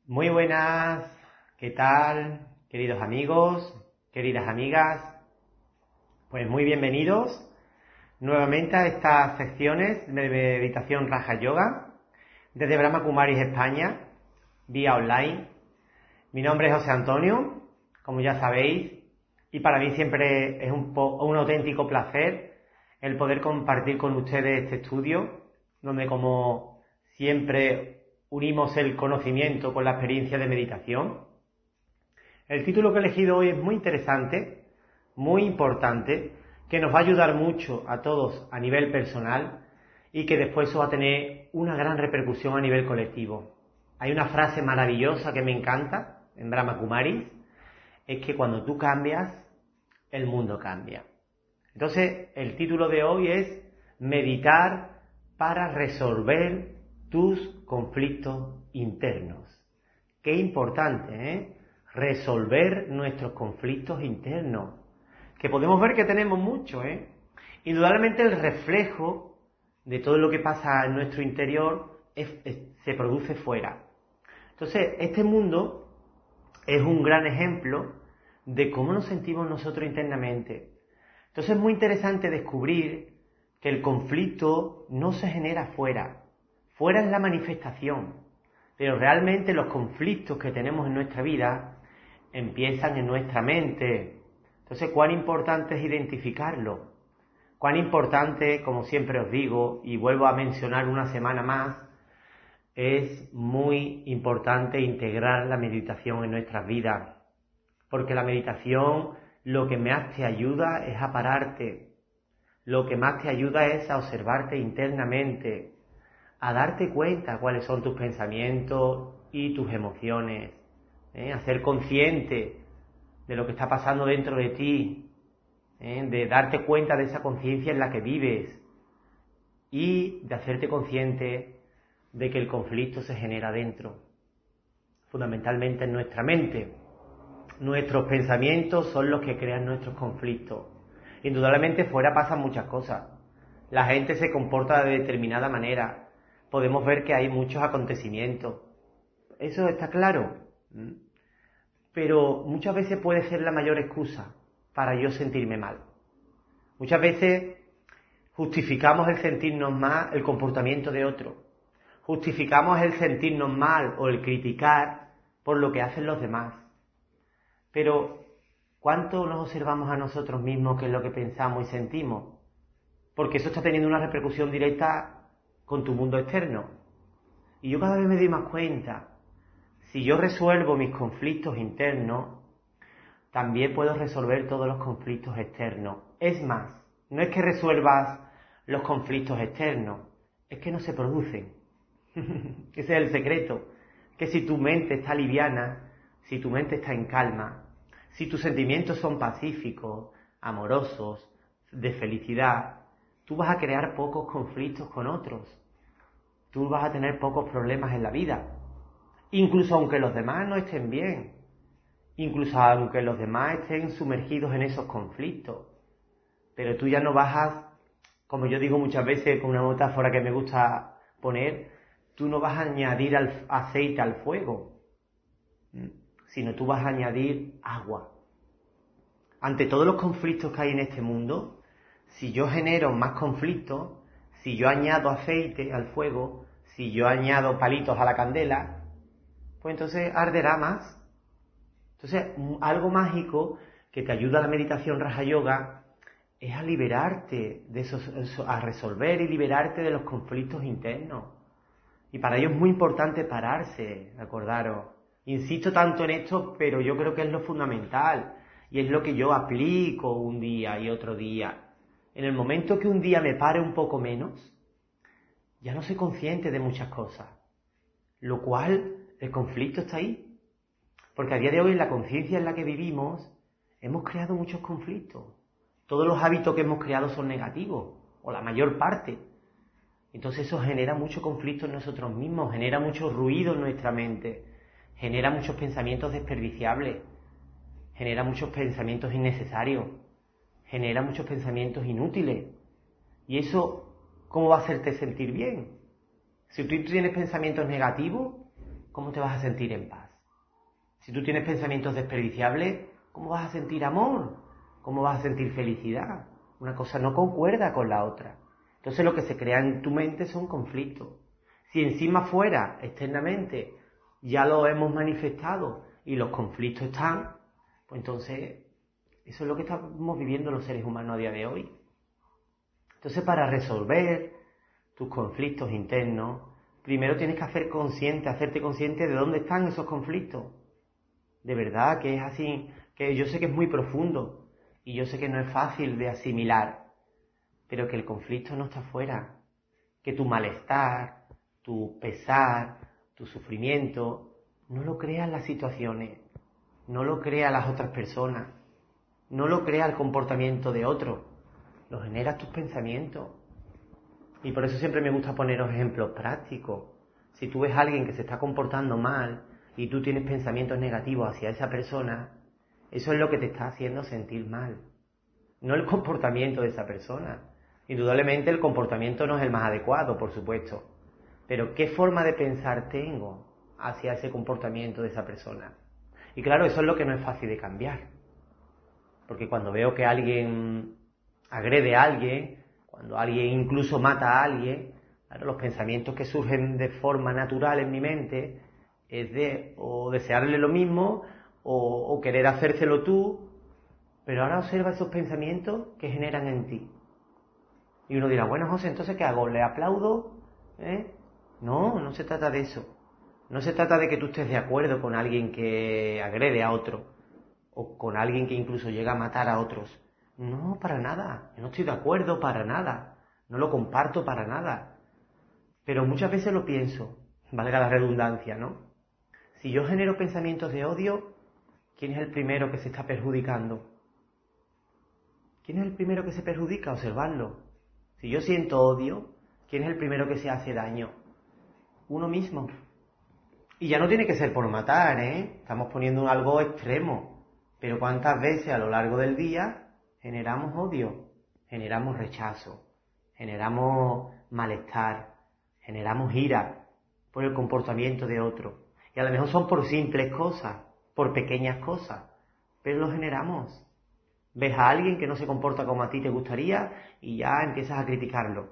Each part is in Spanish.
Muy buenas, ¿qué tal, queridos amigos, queridas amigas? Pues muy bienvenidos nuevamente a estas secciones de meditación Raja Yoga desde Brahma Kumaris, España, vía online. Mi nombre es José Antonio, como ya sabéis, y para mí siempre es un auténtico placer el poder compartir con ustedes este estudio, donde como siempre unimos el conocimiento con la experiencia de meditación. El título que he elegido hoy es muy interesante, muy importante, que nos va a ayudar mucho a todos a nivel personal y que después eso va a tener una gran repercusión a nivel colectivo. Hay una frase maravillosa que me encanta en Brahma Kumaris, es que cuando tú cambias, el mundo cambia. Entonces, el título de hoy es meditar para resolver tus conflictos internos. Qué importante, ¿eh? Resolver nuestros conflictos internos, que podemos ver que tenemos mucho, ¿eh? Indudablemente el reflejo de todo lo que pasa en nuestro interior se produce fuera. Entonces, este mundo es un gran ejemplo de cómo nos sentimos nosotros internamente. Entonces es muy interesante descubrir que el conflicto no se genera fuera. Fuera es la manifestación, pero realmente los conflictos que tenemos en nuestra vida empiezan en nuestra mente. Entonces, ¿cuán importante es identificarlo? Cuán importante, como siempre os digo, y vuelvo a mencionar una semana más, es muy importante integrar la meditación en nuestras vidas. Porque la meditación lo que más te ayuda es a pararte. Lo que más te ayuda es a observarte internamente, a darte cuenta cuáles son tus pensamientos y tus emociones, a ser consciente de lo que está pasando dentro de ti, de darte cuenta de esa conciencia en la que vives y de hacerte consciente de que el conflicto se genera dentro, fundamentalmente en nuestra mente. Nuestros pensamientos son los que crean nuestros conflictos. Indudablemente fuera pasan muchas cosas. La gente se comporta de determinada manera. Podemos ver que hay muchos acontecimientos. Eso está claro. Pero muchas veces puede ser la mayor excusa para yo sentirme mal. Muchas veces justificamos el sentirnos mal, el comportamiento de otro. Justificamos el sentirnos mal o el criticar por lo que hacen los demás. Pero, ¿cuánto nos observamos a nosotros mismos qué es lo que pensamos y sentimos? Porque eso está teniendo una repercusión directa con tu mundo externo. Y yo cada vez me doy más cuenta, si yo resuelvo mis conflictos internos, también puedo resolver todos los conflictos externos. Es más, no es que resuelvas los conflictos externos, es que no se producen. Ese es el secreto. Que si tu mente está liviana, si tu mente está en calma, si tus sentimientos son pacíficos, amorosos, de felicidad, tú vas a crear pocos conflictos con otros. Tú vas a tener pocos problemas en la vida. Incluso aunque los demás no estén bien. Incluso aunque los demás estén sumergidos en esos conflictos. Pero tú ya no vas a, como yo digo muchas veces con una metáfora que me gusta poner, tú no vas a añadir aceite al fuego, sino tú vas a añadir agua. Ante todos los conflictos que hay en este mundo, si yo genero más conflictos, si yo añado aceite al fuego, si yo añado palitos a la candela, pues entonces arderá más. Entonces, algo mágico que te ayuda a la meditación Raja Yoga es a liberarte de a resolver y liberarte de los conflictos internos. Y para ello es muy importante pararse, acordaros. Insisto tanto en esto, pero yo creo que es lo fundamental. Y es lo que yo aplico un día y otro día. En el momento que un día me pare un poco menos, ya no soy consciente de muchas cosas. Lo cual, el conflicto está ahí. Porque a día de hoy, en la conciencia en la que vivimos, hemos creado muchos conflictos. Todos los hábitos que hemos creado son negativos, o la mayor parte. Entonces eso genera mucho conflicto en nosotros mismos, genera mucho ruido en nuestra mente, genera muchos pensamientos desperdiciables, genera muchos pensamientos innecesarios, genera muchos pensamientos inútiles. Y eso, ¿cómo va a hacerte sentir bien? Si tú tienes pensamientos negativos, ¿cómo te vas a sentir en paz? Si tú tienes pensamientos desperdiciables, ¿cómo vas a sentir amor? ¿Cómo vas a sentir felicidad? Una cosa no concuerda con la otra. Entonces lo que se crea en tu mente son conflictos. Si encima fuera, externamente, ya lo hemos manifestado y los conflictos están, pues entonces eso es lo que estamos viviendo los seres humanos a día de hoy. Entonces para resolver tus conflictos internos, primero tienes que hacerte consciente de dónde están esos conflictos. De verdad que es así, que yo sé que es muy profundo y yo sé que no es fácil de asimilar, pero que el conflicto no está fuera, que tu malestar, tu pesar, tu sufrimiento, no lo crean las situaciones, no lo crean las otras personas, no lo crea el comportamiento de otros, lo generas tus pensamientos. Y por eso siempre me gusta poneros ejemplos prácticos. Si tú ves a alguien que se está comportando mal y tú tienes pensamientos negativos hacia esa persona, eso es lo que te está haciendo sentir mal, no el comportamiento de esa persona. Indudablemente el comportamiento no es el más adecuado, por supuesto, pero ¿qué forma de pensar tengo hacia ese comportamiento de esa persona? Y claro, eso es lo que no es fácil de cambiar, porque cuando veo que alguien agrede a alguien, cuando alguien incluso mata a alguien, claro, los pensamientos que surgen de forma natural en mi mente es de o desearle lo mismo o querer hacérselo tú, pero ahora observa esos pensamientos que generan en ti. Y uno dirá, bueno, José, ¿entonces qué hago? ¿Le aplaudo? No, no se trata de eso. No se trata de que tú estés de acuerdo con alguien que agrede a otro o con alguien que incluso llega a matar a otros. No, para nada. Yo no estoy de acuerdo para nada. No lo comparto para nada. Pero muchas veces lo pienso, valga la redundancia, ¿no? Si yo genero pensamientos de odio, ¿quién es el primero que se está perjudicando? ¿Quién es el primero que se perjudica? Observarlo. Si yo siento odio, ¿quién es el primero que se hace daño? Uno mismo. Y ya no tiene que ser por matar, ¿eh? Estamos poniendo algo extremo. Pero ¿cuántas veces a lo largo del día generamos odio? Generamos rechazo, generamos malestar, generamos ira por el comportamiento de otro. Y a lo mejor son por simples cosas, por pequeñas cosas, pero lo generamos. Ves a alguien que no se comporta como a ti te gustaría y ya empiezas a criticarlo.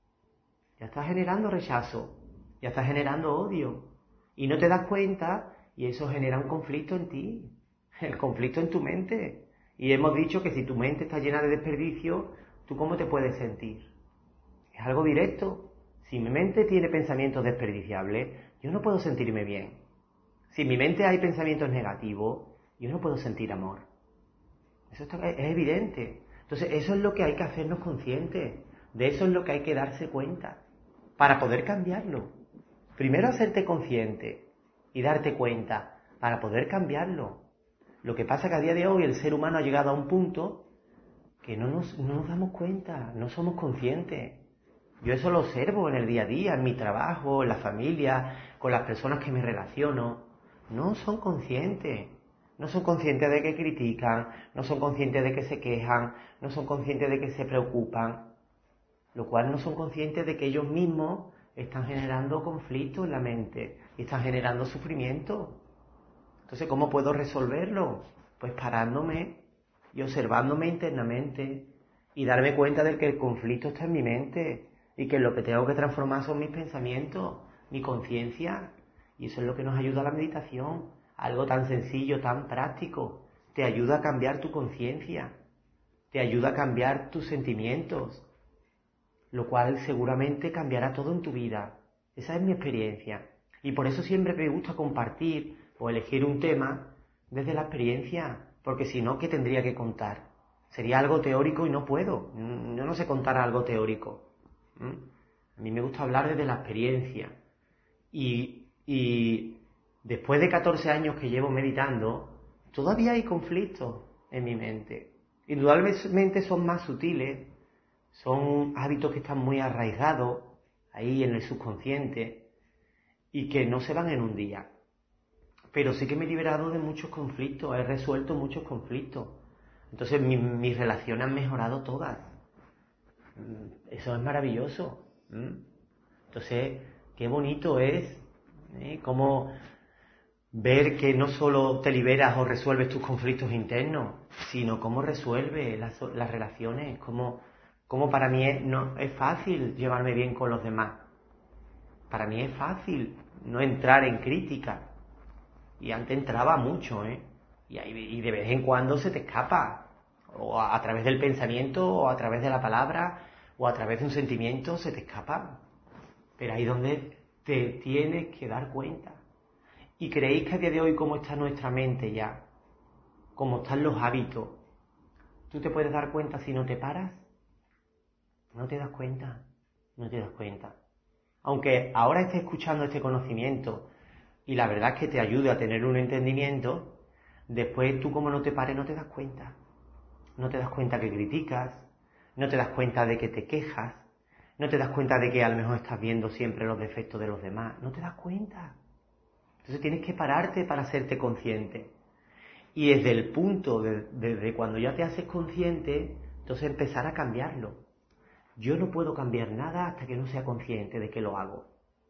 Ya estás generando rechazo, ya estás generando odio. Y no te das cuenta y eso genera un conflicto en ti, el conflicto en tu mente. Y hemos dicho que si tu mente está llena de desperdicio, ¿tú cómo te puedes sentir? Es algo directo. Si mi mente tiene pensamientos desperdiciables, yo no puedo sentirme bien. Si en mi mente hay pensamientos negativos, yo no puedo sentir amor. Eso es evidente. Entonces, eso es lo que hay que hacernos conscientes. De eso es lo que hay que darse cuenta para poder cambiarlo. Primero hacerte consciente y darte cuenta para poder cambiarlo. Lo que pasa es que a día de hoy el ser humano ha llegado a un punto que no nos damos cuenta, no somos conscientes. Yo eso lo observo en el día a día, en mi trabajo, en la familia, con las personas que me relaciono. No son conscientes. No son conscientes de que critican, no son conscientes de que se quejan, no son conscientes de que se preocupan. Lo cual no son conscientes de que ellos mismos están generando conflicto en la mente y están generando sufrimiento. Entonces, ¿cómo puedo resolverlo? Pues parándome y observándome internamente y darme cuenta de que el conflicto está en mi mente y que lo que tengo que transformar son mis pensamientos, mi conciencia. Y eso es lo que nos ayuda a la meditación. Algo tan sencillo, tan práctico. Te ayuda a cambiar tu conciencia, te ayuda a cambiar tus sentimientos, lo cual seguramente cambiará todo en tu vida. Esa es mi experiencia. Y por eso siempre me gusta compartir o elegir un tema desde la experiencia, porque si no, ¿qué tendría que contar? Sería algo teórico y no puedo. Yo no sé contar algo teórico. A mí me gusta hablar desde la experiencia. Y después de 14 años que llevo meditando, todavía hay conflictos en mi mente. Indudablemente son más sutiles, son hábitos que están muy arraigados ahí en el subconsciente y que no se van en un día. Pero sí que me he liberado de muchos conflictos, he resuelto muchos conflictos. Entonces mis relaciones han mejorado todas. Eso es maravilloso. Entonces, qué bonito es cómo ver que no solo te liberas o resuelves tus conflictos internos, sino cómo resuelves las relaciones, cómo para mí no, es fácil llevarme bien con los demás. Para mí es fácil no entrar en crítica. Y antes entraba mucho, ¿eh? Y de vez en cuando se te escapa. O a través del pensamiento, o a través de la palabra, o a través de un sentimiento se te escapa. Pero ahí es donde te tienes que dar cuenta. ¿Y creéis que a día de hoy cómo está nuestra mente ya? ¿Cómo están los hábitos? ¿Tú te puedes dar cuenta si no te paras? No te das cuenta. No te das cuenta. Aunque ahora estés escuchando este conocimiento y la verdad es que te ayude a tener un entendimiento, después tú como no te pares no te das cuenta. No te das cuenta que criticas, no te das cuenta de que te quejas, no te das cuenta de que a lo mejor estás viendo siempre los defectos de los demás, no te das cuenta. Entonces tienes que pararte para hacerte consciente. Y desde el punto, desde cuando ya te haces consciente, entonces empezar a cambiarlo. Yo no puedo cambiar nada hasta que no sea consciente de que lo hago.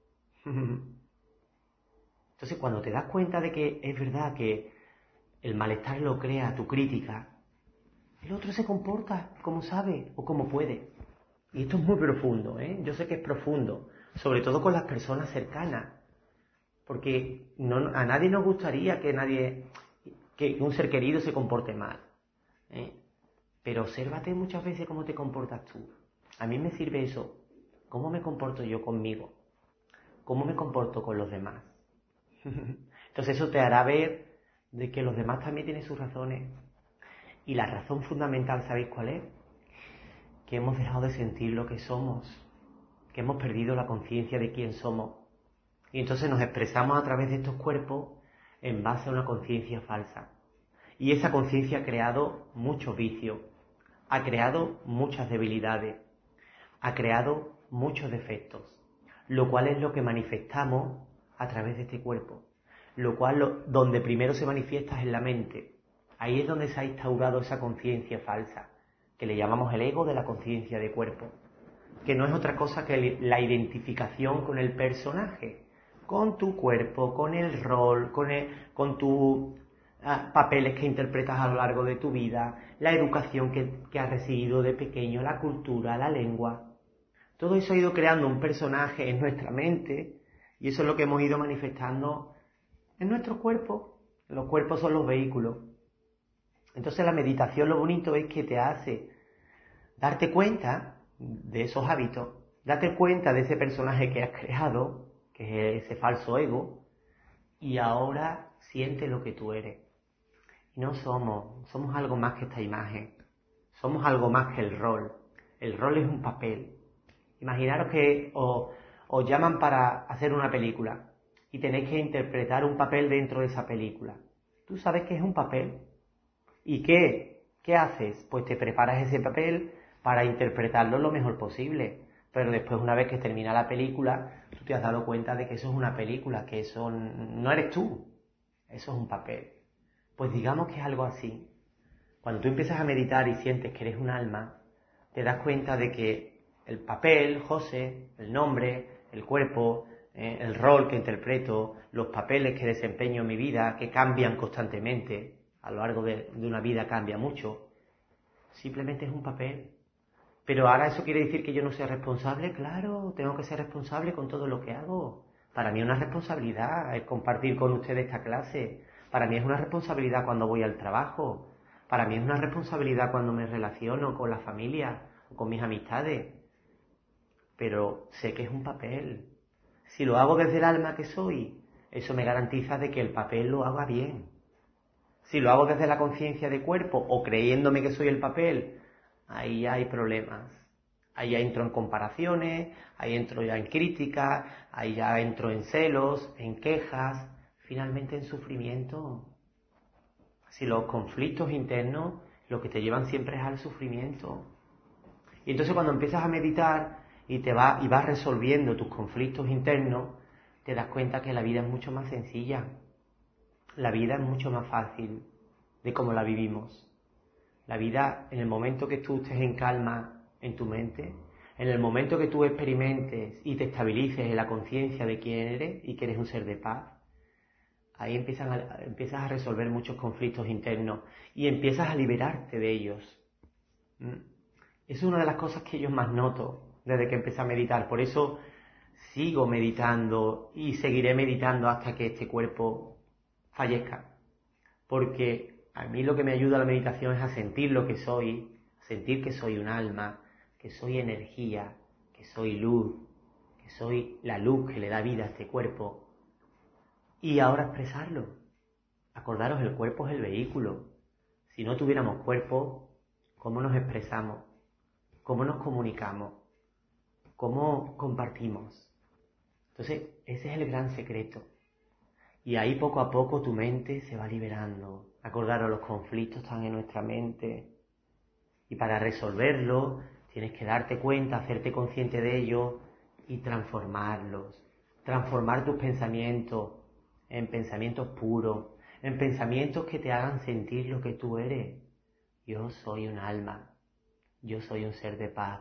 Entonces cuando te das cuenta de que es verdad que el malestar lo crea tu crítica, el otro se comporta como sabe o como puede. Y esto es muy profundo, ¿eh? Yo sé que es profundo, sobre todo con las personas cercanas. Porque a nadie nos gustaría que un ser querido se comporte mal, ¿eh? Pero obsérvate muchas veces cómo te comportas tú. A mí me sirve eso. ¿Cómo me comporto yo conmigo? ¿Cómo me comporto con los demás? Entonces eso te hará ver de que los demás también tienen sus razones. Y la razón fundamental, ¿sabéis cuál es? Que hemos dejado de sentir lo que somos, que hemos perdido la conciencia de quién somos. Y entonces nos expresamos a través de estos cuerpos en base a una conciencia falsa. Y esa conciencia ha creado muchos vicios, ha creado muchas debilidades, ha creado muchos defectos, lo cual es lo que manifestamos a través de este cuerpo. Lo cual, donde primero se manifiesta es en la mente. Ahí es donde se ha instaurado esa conciencia falsa, que le llamamos el ego de la conciencia de cuerpo, que no es otra cosa que la identificación con el personaje, con tu cuerpo, con el rol, con tus papeles que interpretas a lo largo de tu vida, la educación que has recibido de pequeño, la cultura, la lengua. Todo eso ha ido creando un personaje en nuestra mente y eso es lo que hemos ido manifestando en nuestro cuerpo. Los cuerpos son los vehículos. Entonces la meditación lo bonito es que te hace darte cuenta de esos hábitos, date cuenta de ese personaje que has creado, que es ese falso ego, y ahora siente lo que tú eres. Y no somos algo más que esta imagen, somos algo más que el rol. El rol es un papel. Imaginaros que os llaman para hacer una película y tenéis que interpretar un papel dentro de esa película. Tú sabes que es un papel. ¿Y qué haces? Pues te preparas ese papel para interpretarlo lo mejor posible. Pero después, una vez que termina la película, tú te has dado cuenta de que eso es una película, que eso no eres tú, eso es un papel. Pues digamos que es algo así. Cuando tú empiezas a meditar y sientes que eres un alma, te das cuenta de que el papel, José, el nombre, el cuerpo, el rol que interpreto, los papeles que desempeño en mi vida, que cambian constantemente, a lo largo de una vida cambia mucho, simplemente es un papel. Pero ahora eso quiere decir que yo no sea responsable. Claro, tengo que ser responsable con todo lo que hago. Para mí es una responsabilidad el compartir con ustedes esta clase. Para mí es una responsabilidad cuando voy al trabajo. Para mí es una responsabilidad cuando me relaciono con la familia o con mis amistades. Pero sé que es un papel. Si lo hago desde el alma que soy, eso me garantiza de que el papel lo haga bien. Si lo hago desde la conciencia de cuerpo o creyéndome que soy el papel, ahí hay problemas. Ahí ya entro en comparaciones, ahí entro ya en críticas, ahí ya entro en celos, en quejas, finalmente en sufrimiento. Si los conflictos internos lo que te llevan siempre es al sufrimiento. Y entonces cuando empiezas a meditar y vas resolviendo tus conflictos internos, te das cuenta que la vida es mucho más sencilla. La vida es mucho más fácil de cómo la vivimos. La vida, en el momento que tú estés en calma en tu mente, en el momento que tú experimentes y te estabilices en la conciencia de quién eres y que eres un ser de paz, ahí empiezas a resolver muchos conflictos internos y empiezas a liberarte de ellos. Es una de las cosas que yo más noto desde que empecé a meditar. Por eso sigo meditando y seguiré meditando hasta que este cuerpo fallezca. Porque a mí lo que me ayuda a la meditación es a sentir lo que soy, a sentir que soy un alma, que soy energía, que soy luz, que soy la luz que le da vida a este cuerpo. Y ahora expresarlo. Acordaros, el cuerpo es el vehículo. Si no tuviéramos cuerpo, ¿cómo nos expresamos? ¿Cómo nos comunicamos? ¿Cómo compartimos? Entonces, ese es el gran secreto. Y ahí poco a poco tu mente se va liberando. Acordaros, los conflictos están en nuestra mente. Y para resolverlos, tienes que darte cuenta, hacerte consciente de ellos y transformarlos. Transformar tus pensamientos en pensamientos puros, en pensamientos que te hagan sentir lo que tú eres. Yo soy un alma. Yo soy un ser de paz.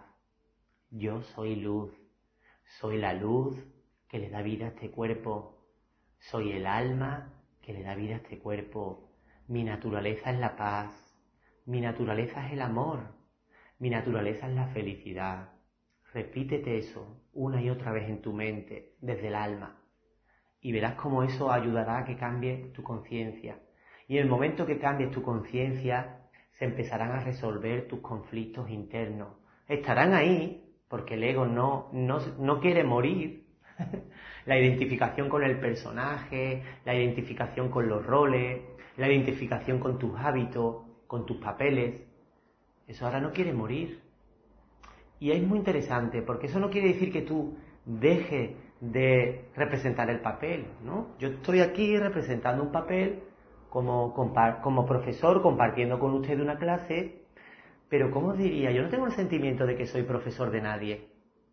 Yo soy luz. Soy la luz que le da vida a este cuerpo. Soy el alma que le da vida a este cuerpo. Mi naturaleza es la paz. Mi naturaleza es el amor. Mi naturaleza es la felicidad. Repítete eso una y otra vez en tu mente, desde el alma. Y verás cómo eso ayudará a que cambie tu conciencia. Y en el momento que cambies tu conciencia, se empezarán a resolver tus conflictos internos. Estarán ahí, porque el ego no quiere morir. La identificación con el personaje, la identificación con los roles, la identificación con tus hábitos, con tus papeles, eso ahora no quiere morir. Y es muy interesante, porque eso no quiere decir que tú dejes de representar el papel, ¿no? Yo estoy aquí representando un papel como profesor, compartiendo con usted una clase, pero ¿cómo os diría? Yo no tengo el sentimiento de que soy profesor de nadie.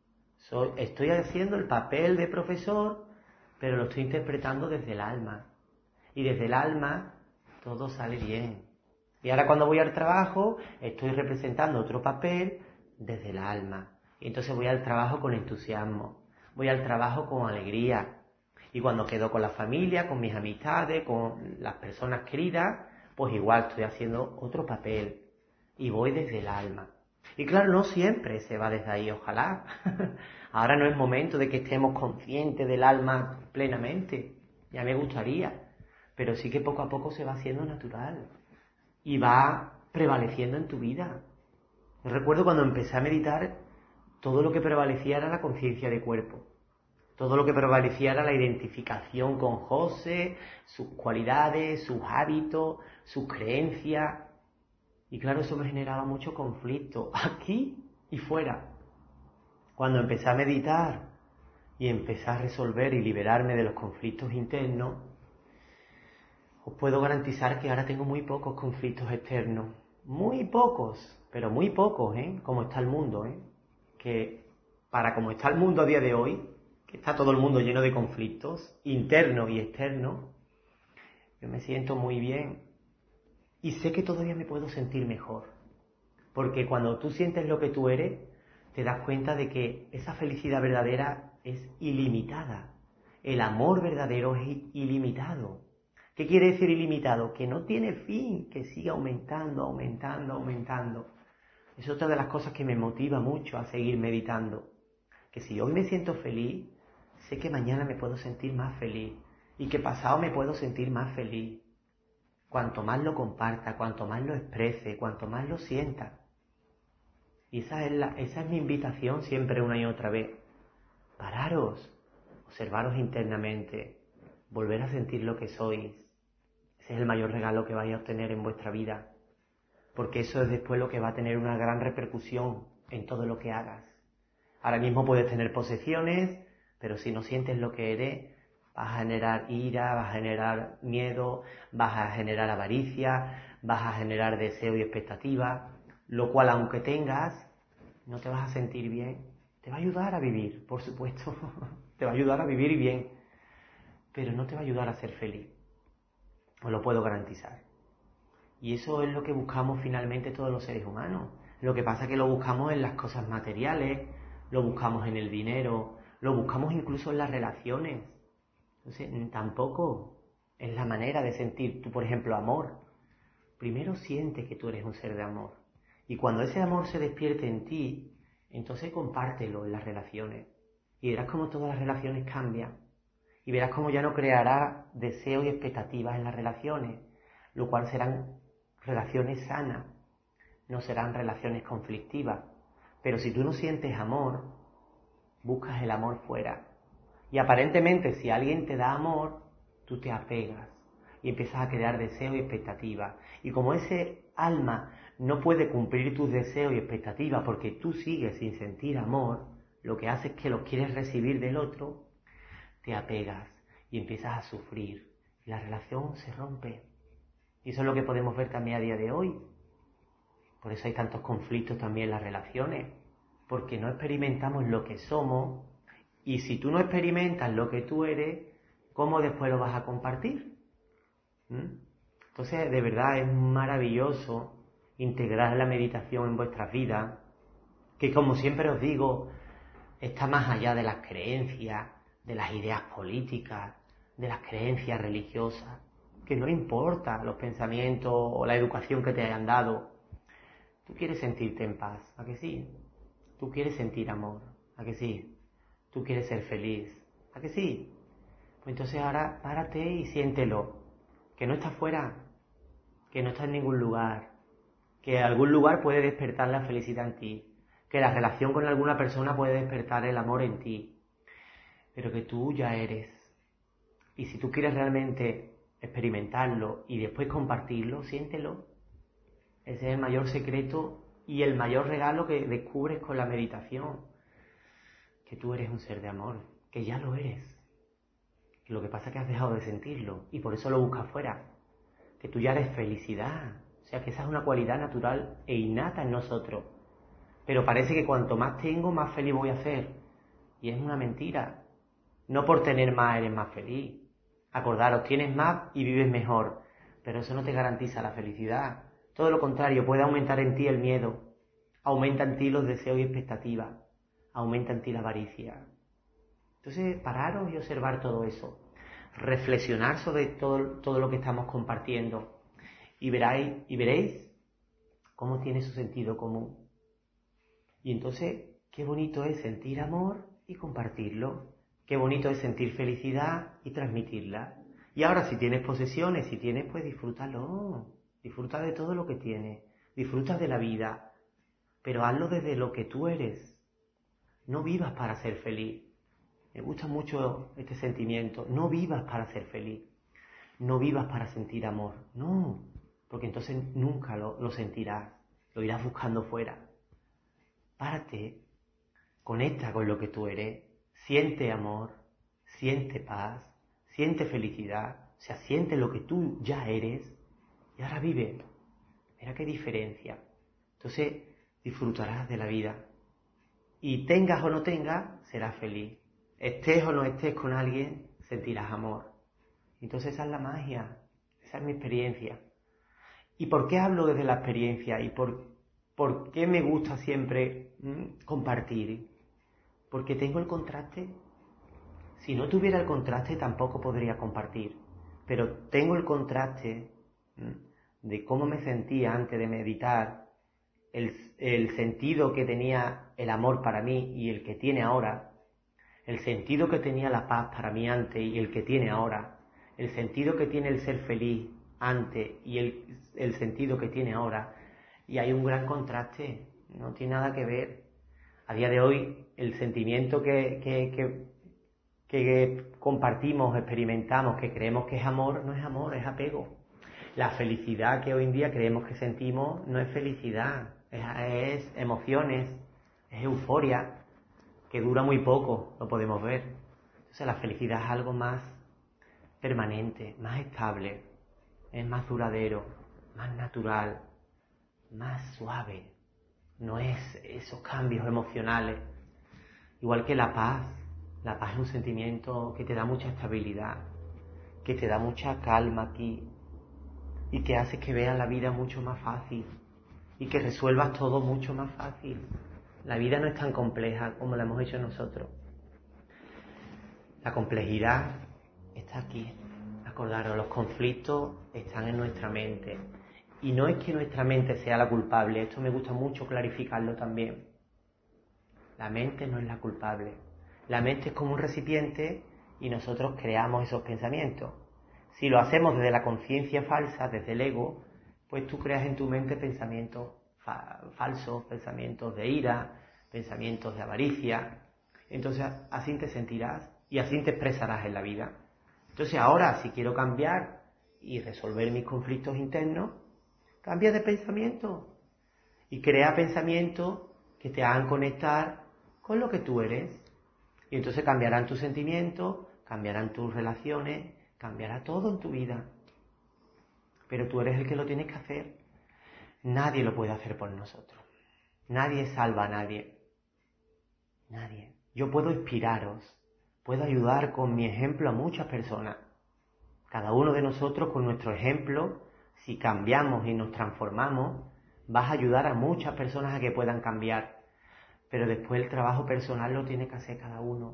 Estoy haciendo el papel de profesor, pero lo estoy interpretando desde el alma. Y desde el alma todo sale bien. Y ahora cuando voy al trabajo, estoy representando otro papel desde el alma. Y entonces voy al trabajo con entusiasmo. Voy al trabajo con alegría. Y cuando quedo con la familia, con mis amistades, con las personas queridas, pues igual estoy haciendo otro papel. Y voy desde el alma. Y claro, no siempre se va desde ahí, ojalá. Ahora no es momento de que estemos conscientes del alma plenamente. Ya me gustaría. Pero sí que poco a poco se va haciendo natural. Y va prevaleciendo en tu vida. Yo recuerdo cuando empecé a meditar, todo lo que prevalecía era la conciencia de cuerpo. Todo lo que prevalecía era la identificación con José, sus cualidades, sus hábitos, sus creencias. Y claro, eso me generaba mucho conflicto, aquí y fuera. Cuando empecé a meditar y empecé a resolver y liberarme de los conflictos internos, os puedo garantizar que ahora tengo muy pocos conflictos externos. Muy pocos, pero muy pocos, como está el mundo, que para como está el mundo a día de hoy, que está todo el mundo lleno de conflictos, internos y externos, yo me siento muy bien. Y sé que todavía me puedo sentir mejor. Porque cuando tú sientes lo que tú eres, te das cuenta de que esa felicidad verdadera es ilimitada. El amor verdadero es ilimitado. ¿Qué quiere decir ilimitado? Que no tiene fin, que sigue aumentando, aumentando, aumentando. Es otra de las cosas que me motiva mucho a seguir meditando. Que si hoy me siento feliz, sé que mañana me puedo sentir más feliz. Y que pasado me puedo sentir más feliz. Cuanto más lo comparta, cuanto más lo exprese, cuanto más lo sienta. Y esa es mi invitación siempre una y otra vez. Pararos, observaros internamente, volver a sentir lo que sois. Ese es el mayor regalo que vais a obtener en vuestra vida. Porque eso es después lo que va a tener una gran repercusión en todo lo que hagas. Ahora mismo puedes tener posesiones, pero si no sientes lo que eres, vas a generar ira, vas a generar miedo, vas a generar avaricia, vas a generar deseo y expectativa, lo cual aunque tengas, no te vas a sentir bien. Te va a ayudar a vivir, por supuesto, te va a ayudar a vivir bien, pero no te va a ayudar a ser feliz, os lo puedo garantizar. Y eso es lo que buscamos finalmente todos los seres humanos. Lo que pasa es que lo buscamos en las cosas materiales, lo buscamos en el dinero, lo buscamos incluso en las relaciones. Entonces, tampoco Es la manera de sentir, tú por ejemplo, amor. Primero siente que tú eres un ser de amor. Y cuando ese amor se despierte en ti, entonces compártelo en las relaciones. Y verás cómo todas las relaciones cambian. Y verás cómo ya no creará deseos y expectativas en las relaciones, lo cual serán relaciones sanas, no serán relaciones conflictivas. Pero si tú no sientes amor, buscas el amor fuera. Y aparentemente si alguien te da amor, tú te apegas y empiezas a crear deseos y expectativas. Y como ese alma no puede cumplir tus deseos y expectativas porque tú sigues sin sentir amor, lo que hace es que lo quieres recibir del otro, te apegas y empiezas a sufrir. Y la relación se rompe. Y eso es lo que podemos ver también a día de hoy. Por eso hay tantos conflictos también en las relaciones, porque no experimentamos lo que somos, y si tú no experimentas lo que tú eres, ¿cómo después lo vas a compartir? Entonces, de verdad es maravilloso integrar la meditación en vuestras vidas, que como siempre os digo, está más allá de las creencias, de las ideas políticas, de las creencias religiosas, que no importa los pensamientos o la educación que te hayan dado. Tú quieres sentirte en paz, ¿a que sí? Tú quieres sentir amor, ¿a que sí? Tú quieres ser feliz, ¿a que sí? Pues entonces ahora párate y siéntelo, que no está fuera, que no está en ningún lugar, que algún lugar puede despertar la felicidad en ti, que la relación con alguna persona puede despertar el amor en ti, pero que tú ya eres. Y si tú quieres realmente experimentarlo y después compartirlo, siéntelo. Ese es el mayor secreto y el mayor regalo que descubres con la meditación. Que tú eres un ser de amor, que ya lo eres. Lo que pasa es que has dejado de sentirlo y por eso lo buscas fuera. Que tú ya eres felicidad. O sea, que esa es una cualidad natural e innata en nosotros. Pero parece que cuanto más tengo, más feliz voy a ser. Y es una mentira. No por tener más eres más feliz. Acordaros, tienes más y vives mejor. Pero eso no te garantiza la felicidad. Todo lo contrario, puede aumentar en ti el miedo. Aumenta en ti los deseos y expectativas. Aumenta en ti la avaricia. Entonces, pararos y observar todo eso. Reflexionar sobre todo lo que estamos compartiendo. Y veréis cómo tiene su sentido común. Y entonces, qué bonito es sentir amor y compartirlo. Qué bonito es sentir felicidad y transmitirla. Y ahora, si tienes posesiones, pues disfrútalo. Disfruta de todo lo que tienes. Disfruta de la vida. Pero hazlo desde lo que tú eres. No vivas para ser feliz. Me gusta mucho este sentimiento. No vivas para ser feliz. No vivas para sentir amor. No, porque entonces nunca lo sentirás. Lo irás buscando fuera. Párate. Conecta con lo que tú eres. Siente amor. Siente paz. Siente felicidad. O sea, siente lo que tú ya eres. Y ahora vive. Mira qué diferencia. Entonces disfrutarás de la vida. Y tengas o no tengas, serás feliz. Estés o no estés con alguien, sentirás amor. Entonces esa es la magia. Esa es mi experiencia. ¿Y por qué hablo desde la experiencia? ¿Y por qué me gusta siempre compartir? Porque tengo el contraste. Si no tuviera el contraste tampoco podría compartir. Pero tengo el contraste de cómo me sentía antes de meditar, el sentido que tenía el amor para mí y el que tiene ahora, el sentido que tenía la paz para mí antes y el que tiene ahora, el sentido que tiene el ser feliz antes y el sentido que tiene ahora. Y hay un gran contraste, no tiene nada que ver. A día de hoy, el sentimiento que compartimos, experimentamos, que creemos que es amor, no es amor, es apego. La felicidad que hoy en día creemos que sentimos no es felicidad, es emociones, es euforia, que dura muy poco, lo podemos ver. Entonces la felicidad es algo más permanente, más estable, es más duradero, más natural, más suave. No es esos cambios emocionales. Igual que la paz es un sentimiento que te da mucha estabilidad, que te da mucha calma aquí y que hace que veas la vida mucho más fácil y que resuelvas todo mucho más fácil. La vida no es tan compleja como la hemos hecho nosotros. La complejidad está aquí. La Acordaros, los conflictos están en nuestra mente. Y no es que nuestra mente sea la culpable, esto me gusta mucho clarificarlo también. La mente no es la culpable. La mente es como un recipiente y nosotros creamos esos pensamientos. Si lo hacemos desde la conciencia falsa, desde el ego, pues tú creas en tu mente pensamientos falsos, pensamientos de ira, pensamientos de avaricia. Entonces así te sentirás y así te expresarás en la vida. Entonces ahora, si quiero cambiar y resolver mis conflictos internos, cambia de pensamiento y crea pensamientos que te hagan conectar con lo que tú eres. Y entonces cambiarán tus sentimientos, cambiarán tus relaciones, cambiará todo en tu vida. Pero tú eres el que lo tienes que hacer. Nadie lo puede hacer por nosotros. Nadie salva a nadie. Nadie. Yo puedo inspiraros, puedo ayudar con mi ejemplo a muchas personas. Cada uno de nosotros con nuestro ejemplo, si cambiamos y nos transformamos, vas a ayudar a muchas personas a que puedan cambiar. Pero después el trabajo personal lo tiene que hacer cada uno.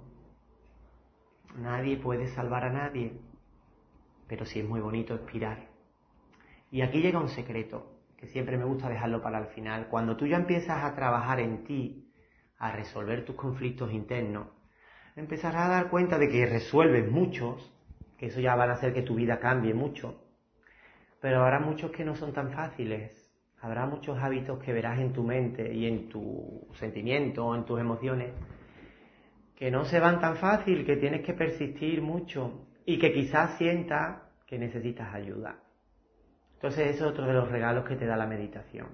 Nadie puede salvar a nadie, pero sí es muy bonito inspirar. Y aquí llega un secreto, que siempre me gusta dejarlo para el final. Cuando tú ya empiezas a trabajar en ti, a resolver tus conflictos internos, empezarás a dar cuenta de que resuelves muchos, que eso ya va a hacer que tu vida cambie mucho, pero habrá muchos que no son tan fáciles. Habrá muchos hábitos que verás en tu mente y en tus sentimientos, en tus emociones, que no se van tan fácil, que tienes que persistir mucho y que quizás sientas que necesitas ayuda. Entonces ese es otro de los regalos que te da la meditación.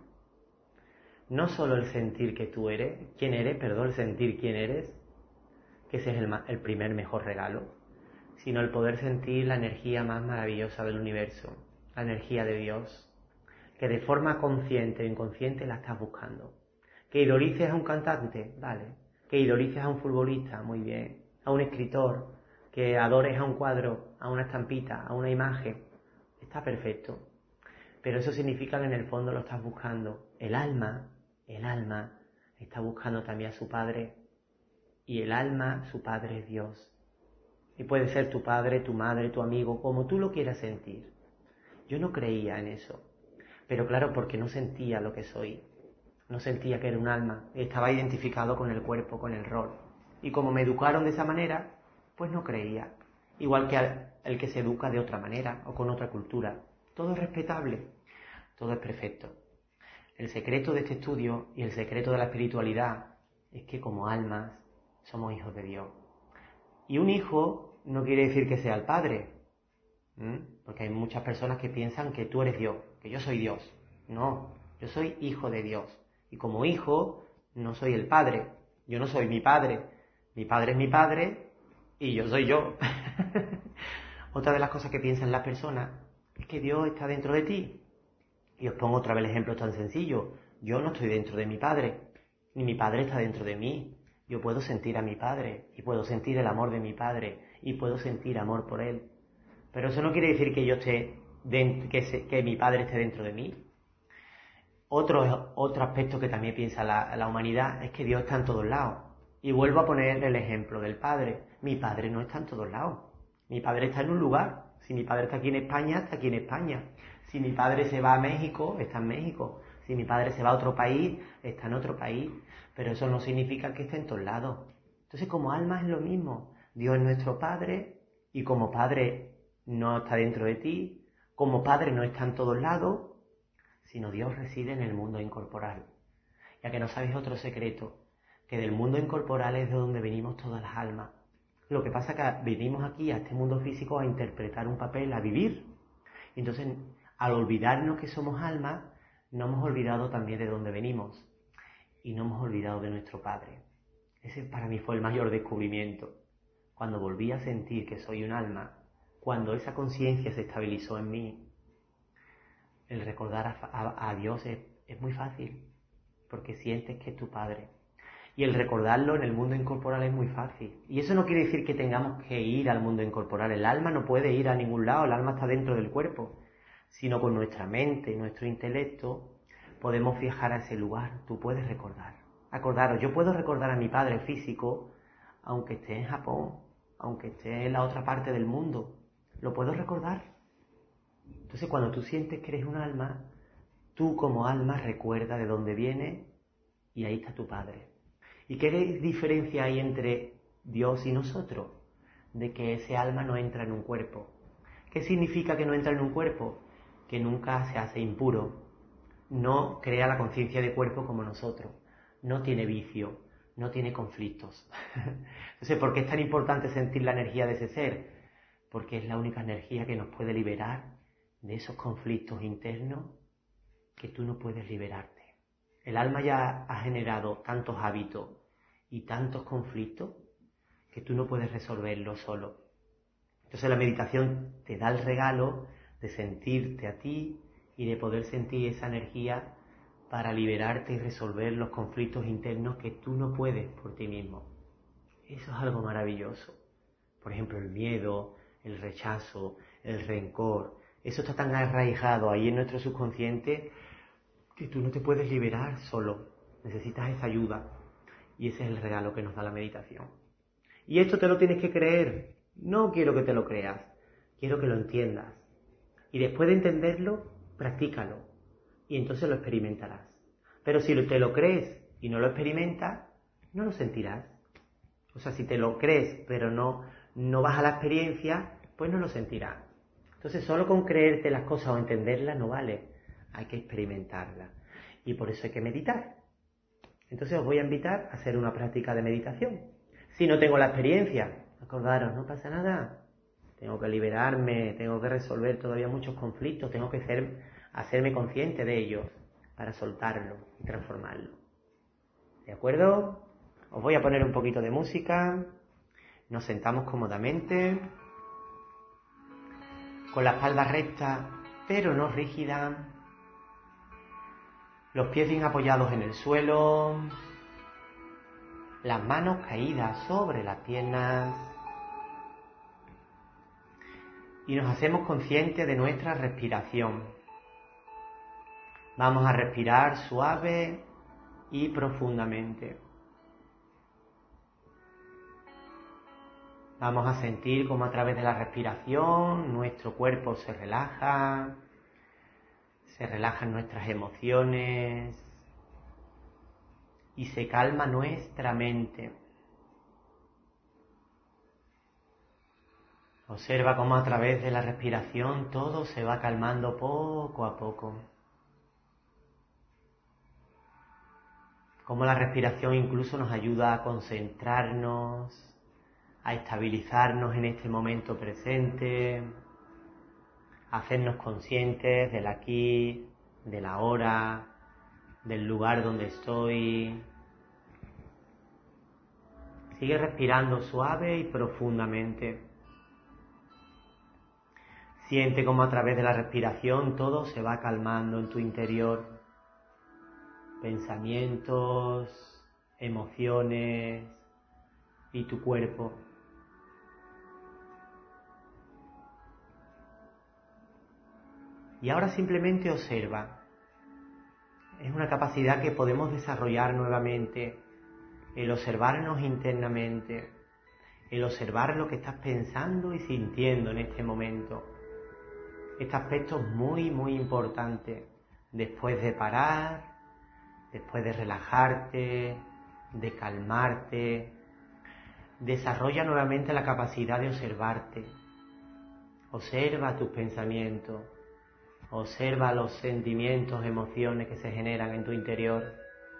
No solo el sentir que tú eres, el sentir quién eres, que ese es el primer mejor regalo, sino el poder sentir la energía más maravillosa del universo, la energía de Dios, que de forma consciente o inconsciente la estás buscando. Que idolices a un cantante, vale. Que idolices a un futbolista, muy bien. A un escritor, que adores a un cuadro, a una estampita, a una imagen, está perfecto. Pero eso significa que en el fondo lo estás buscando. El alma está buscando también a su Padre. Y el alma, su Padre es Dios. Y puede ser tu padre, tu madre, tu amigo, como tú lo quieras sentir. Yo no creía en eso. Pero claro, porque no sentía lo que soy. No sentía que era un alma. Estaba identificado con el cuerpo, con el rol. Y como me educaron de esa manera, pues no creía. Igual que el que se educa de otra manera o con otra cultura. Todo es respetable. Todo es perfecto. El secreto de este estudio y el secreto de la espiritualidad es que como almas somos hijos de Dios. Y un hijo no quiere decir que sea el padre. Porque hay muchas personas que piensan que tú eres Dios, que yo soy Dios. No, yo soy hijo de Dios. Y como hijo, no soy el padre. Yo no soy mi padre. Mi padre es mi padre y yo soy yo. Otra de las cosas que piensan las personas es que Dios está dentro de ti. Y os pongo otra vez el ejemplo tan sencillo. Yo no estoy dentro de mi padre, ni mi padre está dentro de mí. Yo puedo sentir a mi padre y puedo sentir el amor de mi padre y puedo sentir amor por él. Pero eso no quiere decir que yo esté que mi padre esté dentro de mí. Otro aspecto que también piensa la humanidad es que Dios está en todos lados. Y vuelvo a poner el ejemplo del padre. Mi padre no está en todos lados. Mi padre está en un lugar. Si mi padre está aquí en España, está aquí en España. Si mi padre se va a México, está en México. Si mi padre se va a otro país, está en otro país. Pero eso no significa que esté en todos lados. Entonces, como alma es lo mismo. Dios es nuestro Padre y como Padre no está dentro de ti, como Padre no está en todos lados, sino Dios reside en el mundo incorporal. Ya que no sabéis otro secreto, que del mundo incorporal es de donde venimos todas las almas. Lo que pasa es que venimos aquí a este mundo físico a interpretar un papel, a vivir. Entonces, al olvidarnos que somos almas, no hemos olvidado también de dónde venimos. Y no hemos olvidado de nuestro Padre. Ese para mí fue el mayor descubrimiento. Cuando volví a sentir que soy un alma, cuando esa conciencia se estabilizó en mí, el recordar a Dios es muy fácil, porque sientes que es tu Padre. Y el recordarlo en el mundo incorporal es muy fácil. Y eso no quiere decir que tengamos que ir al mundo incorporal. El alma no puede ir a ningún lado, el alma está dentro del cuerpo. Sino con nuestra mente y nuestro intelecto podemos viajar a ese lugar. Tú puedes recordar. Acordaros, yo puedo recordar a mi padre físico, aunque esté en Japón, aunque esté en la otra parte del mundo. lo puedo recordar. Entonces cuando tú sientes que eres un alma, tú como alma recuerda de dónde vienes y ahí está tu Padre. ¿Y qué diferencia hay entre Dios y nosotros? De que ese alma no entra en un cuerpo. ¿Qué significa que no entra en un cuerpo? Que nunca se hace impuro, no crea la conciencia de cuerpo como nosotros, no tiene vicio, no tiene conflictos. Entonces, ¿por qué es tan importante sentir la energía de ese ser? Porque es la única energía que nos puede liberar de esos conflictos internos que tú no puedes liberarte. El alma ya ha generado tantos hábitos y tantos conflictos que tú no puedes resolverlos solo. Entonces la meditación te da el regalo de sentirte a ti y de poder sentir esa energía para liberarte y resolver los conflictos internos que tú no puedes por ti mismo. Eso es algo maravilloso. Por ejemplo, el miedo, el rechazo, el rencor, eso está tan arraigado ahí en nuestro subconsciente que tú no te puedes liberar solo. Necesitas esa ayuda. Y ese es el regalo que nos da la meditación. Y esto te lo tienes que creer. No quiero que te lo creas. Quiero que lo entiendas. Y después de entenderlo, practícalo. Y entonces lo experimentarás. Pero si te lo crees y no lo experimentas, no lo sentirás. O sea, si te lo crees pero no vas a la experiencia, pues no lo sentirás. Entonces solo con creerte las cosas o entenderlas no vale. Hay que experimentarlas. Y por eso hay que meditar. Entonces os voy a invitar a hacer una práctica de meditación. Si no tengo la experiencia, acordaros, no pasa nada. Tengo que liberarme, tengo que resolver todavía muchos conflictos, tengo que hacerme consciente de ellos para soltarlo y transformarlo. ¿De acuerdo? Os voy a poner un poquito de música. Nos sentamos cómodamente, con la espalda recta, pero no rígida. Los pies bien apoyados en el suelo. Las manos caídas sobre las piernas. Y nos hacemos conscientes de nuestra respiración. Vamos a respirar suave y profundamente. Vamos a sentir cómo a través de la respiración nuestro cuerpo se relajan nuestras emociones y se calma nuestra mente. Observa cómo a través de la respiración todo se va calmando poco a poco. Cómo la respiración incluso nos ayuda a concentrarnos, a estabilizarnos en este momento presente, a hacernos conscientes del aquí, del ahora, del lugar donde estoy. Sigue respirando suave y profundamente. Siente cómo a través de la respiración todo se va calmando en tu interior. Pensamientos, emociones y tu cuerpo. Y ahora simplemente observa. Es una capacidad que podemos desarrollar nuevamente, el observarnos internamente, el observar lo que estás pensando y sintiendo en este momento. Este aspecto es muy, muy importante. Después de parar, después de relajarte, de calmarte, desarrolla nuevamente la capacidad de observarte. Observa tus pensamientos, observa los sentimientos, emociones que se generan en tu interior.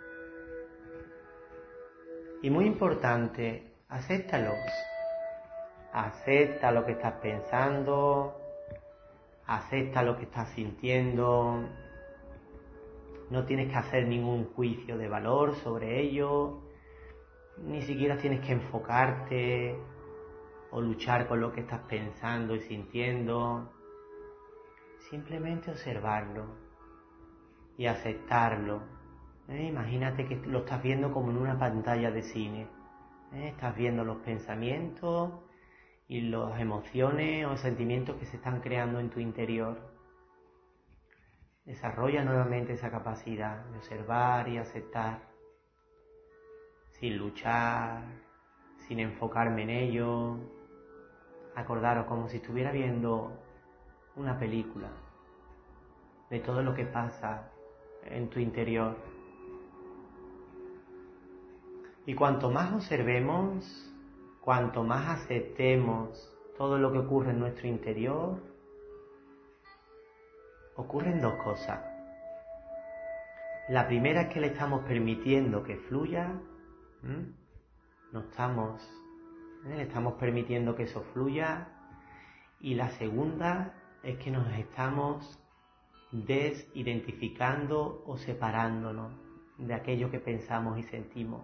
Y muy importante, acéptalos. Acepta lo que estás pensando, acepta lo que estás sintiendo. No tienes que hacer ningún juicio de valor sobre ello, ni siquiera tienes que enfocarte o luchar con lo que estás pensando y sintiendo. Simplemente observarlo y aceptarlo. Imagínate que lo estás viendo como en una pantalla de cine. Estás viendo los pensamientos y las emociones o sentimientos que se están creando en tu interior. Desarrolla nuevamente esa capacidad de observar y aceptar, sin luchar, sin enfocarme en ello. acordaros como si estuviera viendo una película de todo lo que pasa en tu interior. Y cuanto más observemos, cuanto más aceptemos todo lo que ocurre en nuestro interior, ocurren dos cosas. La primera es que le estamos permitiendo que fluya, le estamos permitiendo que eso fluya, y la segunda es que nos estamos desidentificando o separándonos de aquello que pensamos y sentimos.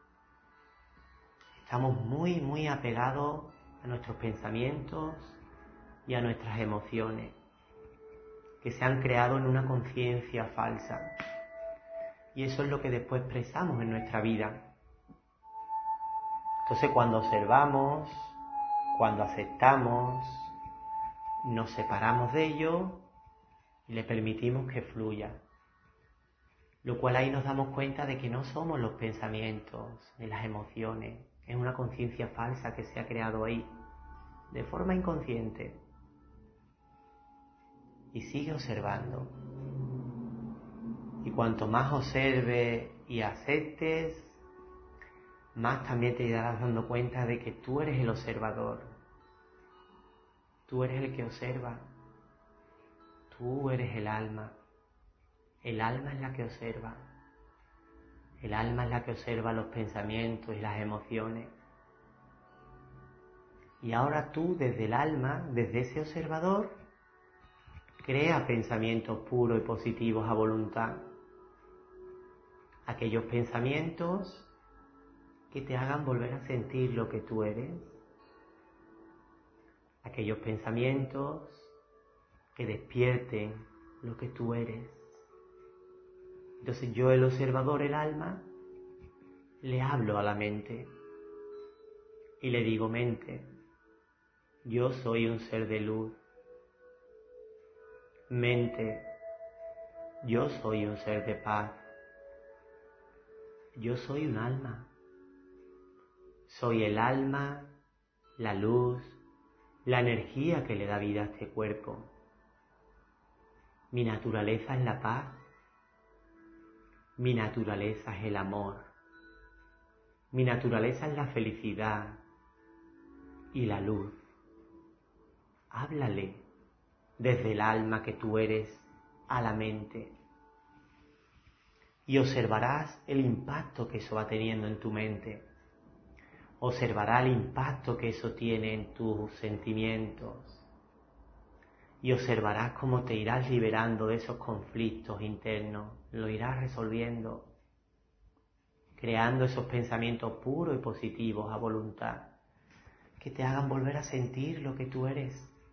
Estamos muy, muy apegados a nuestros pensamientos y a nuestras emociones, que se han creado en una conciencia falsa. Y eso es lo que después expresamos en nuestra vida. Entonces, cuando observamos, cuando aceptamos, nos separamos de ello y le permitimos que fluya. Lo cual ahí nos damos cuenta de que no somos los pensamientos ni las emociones. Es una conciencia falsa que se ha creado ahí, de forma inconsciente. Y sigue observando. Y cuanto más observes y aceptes, más también te irás dando cuenta de que tú eres el observador. Tú eres el que observa. Tú eres el alma. El alma es la que observa. El alma es la que observa los pensamientos y las emociones. Y ahora tú, desde el alma, desde ese observador, crea pensamientos puros y positivos a voluntad. Aquellos pensamientos que te hagan volver a sentir lo que tú eres. Aquellos pensamientos que despierten lo que tú eres. Entonces yo, el observador, el alma, le hablo a la mente y le digo: mente, yo soy un ser de luz. Mente, yo soy un ser de paz. Yo soy un alma. Soy el alma, la luz, la energía que le da vida a este cuerpo. Mi naturaleza es la paz. Mi naturaleza es el amor. Mi naturaleza es la felicidad y la luz. Háblale desde el alma que tú eres a la mente. Y observarás el impacto que eso va teniendo en tu mente. Observarás el impacto que eso tiene en tus sentimientos. Y observarás cómo te irás liberando de esos conflictos internos. Lo irás resolviendo, creando esos pensamientos puros y positivos a voluntad, que te hagan volver a sentir lo que tú eres.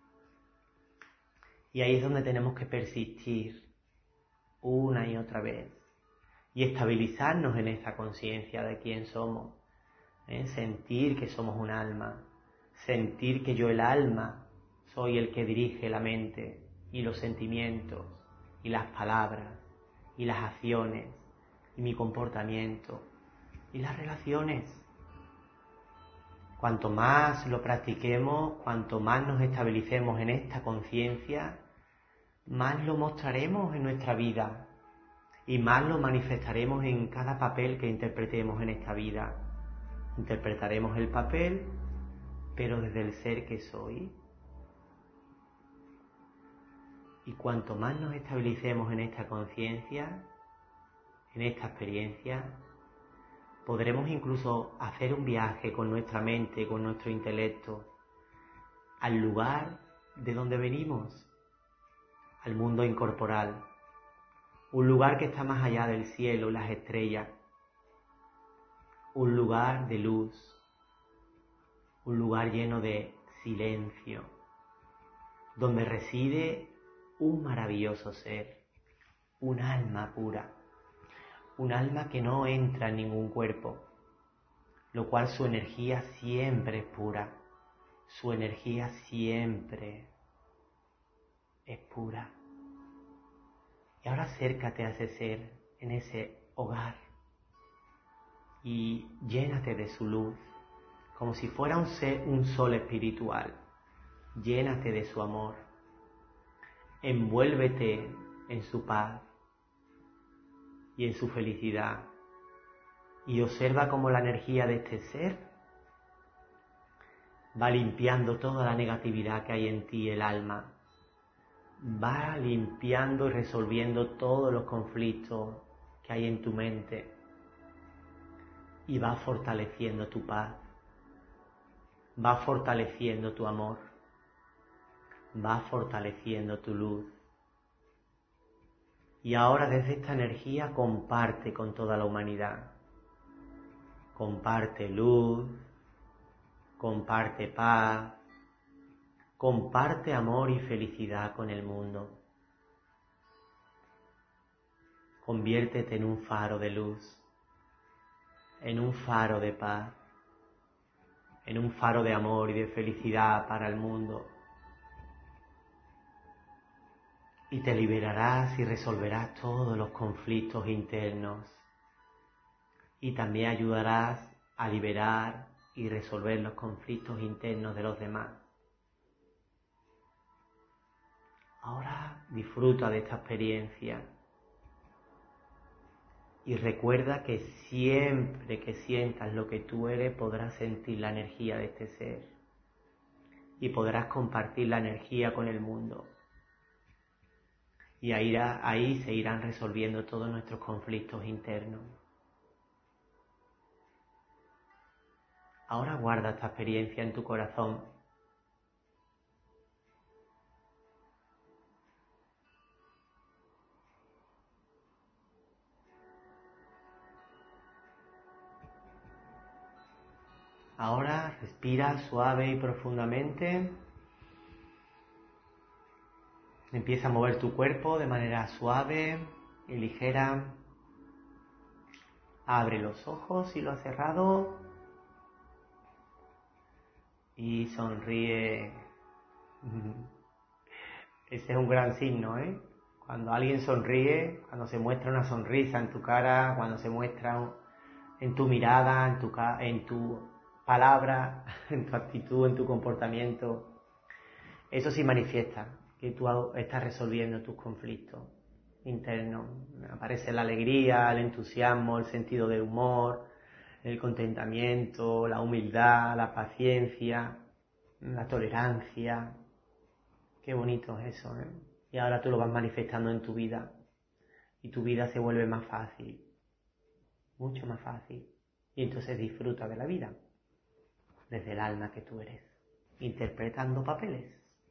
Y ahí es donde tenemos que persistir una y otra vez y estabilizarnos en esa conciencia de quién somos. Sentir que somos un alma, sentir que yo, el alma, soy el que dirige la mente y los sentimientos y las palabras y las acciones y mi comportamiento y las relaciones. Cuanto más lo practiquemos, cuanto más nos estabilicemos en esta conciencia, más lo mostraremos en nuestra vida y más lo manifestaremos en cada papel que interpretemos en esta vida. Interpretaremos el papel, pero desde el ser que soy. Y cuanto más nos estabilicemos en esta conciencia, en esta experiencia, podremos incluso hacer un viaje con nuestra mente, con nuestro intelecto, al lugar de donde venimos, al mundo incorporal, un lugar que está más allá del cielo, las estrellas, un lugar de luz, un lugar lleno de silencio, donde reside un maravilloso ser, un alma pura, un alma que no entra en ningún cuerpo, lo cual su energía siempre es pura, su energía siempre es pura. Y ahora acércate a ese ser, en ese hogar, y llénate de su luz, como si fuera un sol espiritual. llénate de su amor, envuélvete en su paz y en su felicidad, y observa cómo la energía de este ser va limpiando toda la negatividad que hay en ti, el alma, va limpiando y resolviendo todos los conflictos que hay en tu mente, y va fortaleciendo tu paz, va fortaleciendo tu amor, va fortaleciendo tu luz. Y ahora desde esta energía comparte con toda la humanidad. Comparte luz, comparte paz, comparte amor y felicidad con el mundo. Conviértete en un faro de luz, en un faro de paz, en un faro de amor y de felicidad para el mundo. Y te liberarás y resolverás todos los conflictos internos. Y también ayudarás a liberar y resolver los conflictos internos de los demás. Ahora disfruta de esta experiencia. Y recuerda que siempre que sientas lo que tú eres, podrás sentir la energía de este ser. Y podrás compartir la energía con el mundo. Y ahí se irán resolviendo todos nuestros conflictos internos. Ahora guarda esta experiencia en tu corazón. Ahora respira suave y profundamente. Empieza a mover tu cuerpo de manera suave y ligera. Abre los ojos si lo has cerrado. Y sonríe. Ese es un gran signo, ¿eh? Cuando alguien sonríe, cuando se muestra una sonrisa en tu cara, cuando se muestra en tu mirada, en tu palabra, en tu actitud, en tu comportamiento, eso sí manifiesta que tú estás resolviendo tus conflictos internos. Aparece la alegría, el entusiasmo, el sentido del humor, el contentamiento, la humildad, la paciencia, la tolerancia. Qué bonito es eso, ¿eh? Y ahora tú lo vas manifestando en tu vida. Y tu vida se vuelve más fácil. Mucho más fácil. Y entonces disfruta de la vida. Desde el alma que tú eres. Interpretando papeles.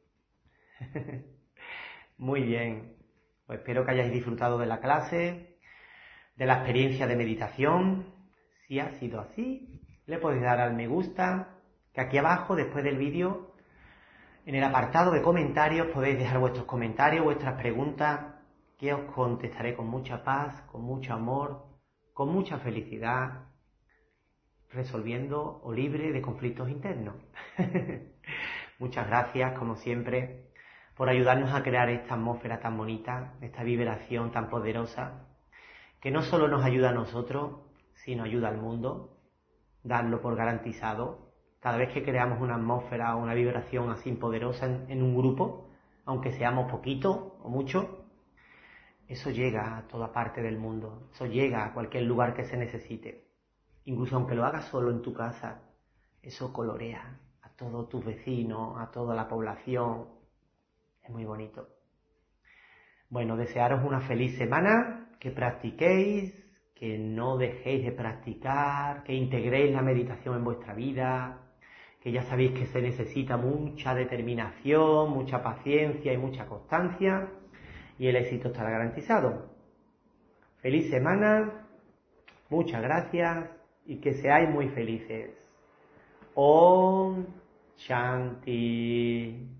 Muy bien. Pues espero que hayáis disfrutado de la clase, de la experiencia de meditación. Si ha sido así, le podéis dar al me gusta, que aquí abajo, después del vídeo, en el apartado de comentarios podéis dejar vuestros comentarios, vuestras preguntas, que os contestaré con mucha paz, con mucho amor, con mucha felicidad, resolviendo o libre de conflictos internos. Muchas gracias, como siempre, por ayudarnos a crear esta atmósfera tan bonita, esta vibración tan poderosa, que no solo nos ayuda a nosotros, sino ayuda al mundo, darlo por garantizado. Cada vez que creamos una atmósfera o una vibración así poderosa en un grupo, aunque seamos poquitos o muchos, eso llega a toda parte del mundo, eso llega a cualquier lugar que se necesite. Incluso aunque lo hagas solo en tu casa, eso colorea a todos tus vecinos, a toda la población. Es muy bonito. Bueno, desearos una feliz semana, que practiquéis, que no dejéis de practicar, que integréis la meditación en vuestra vida, que ya sabéis que se necesita mucha determinación, mucha paciencia y mucha constancia, y el éxito estará garantizado. Feliz semana, muchas gracias y que seáis muy felices. Om Shanti.